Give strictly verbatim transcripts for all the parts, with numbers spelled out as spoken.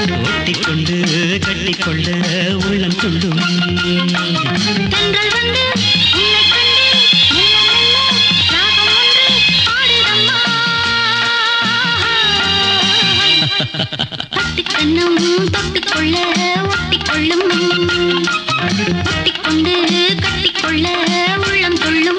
ஒட்டிக்கொண்டு கட்டிக்கொள்ள உள்ளம் துள்ளும். தென்றல் வந்து உன்னை கண்டு மெல்ல மெல்ல ராகம் ஒன்று பாடுதம்மா. பட்டு கண்ணம் தொட்டுக்கொள்ள ஒட்டிக்கொள்ளும். ஒட்டிக்கொண்டு கட்டிக்கொள்ள உள்ளம் துள்ளும்.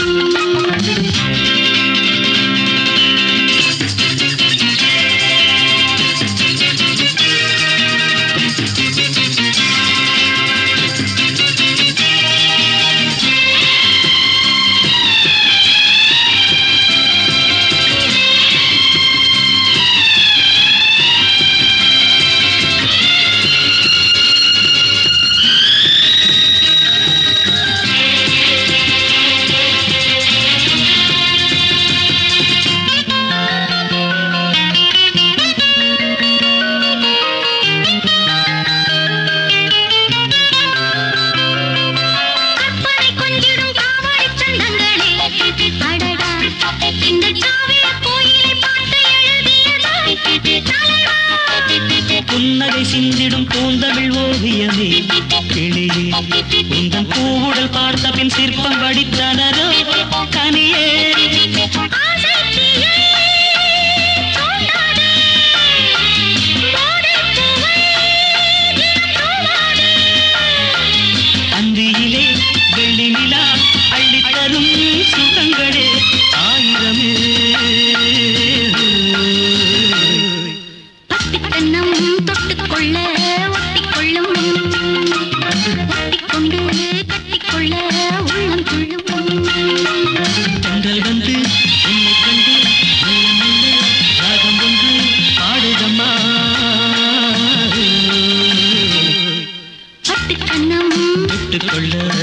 புன்னகை சிந்திடும் பூந்தமிழ் ஓவியமே கிளியே, உந்தன் பூவுடல் பார்த்த பின் சிற்பம் வடித்தனரோ கனியே. அந்தியிலே வெள்ளி நிலா அள்ளித்தரும் சுகங்களே ஆயிரமே. கண்ணம் தொட்டுக்கொள்ள ஒட்டிக்கொள்ளும். ஒட்டிக்கொண்டு கட்டிக்கொள்ள உள்ளம் துள்ளும். தென்றல் வந்து உன்னை கண்டு மெல்ல மெல்ல ராகம் ஒன்று பாடுதம்மா. பட்டு கண்ணம் தொட்டுக்கொள்ள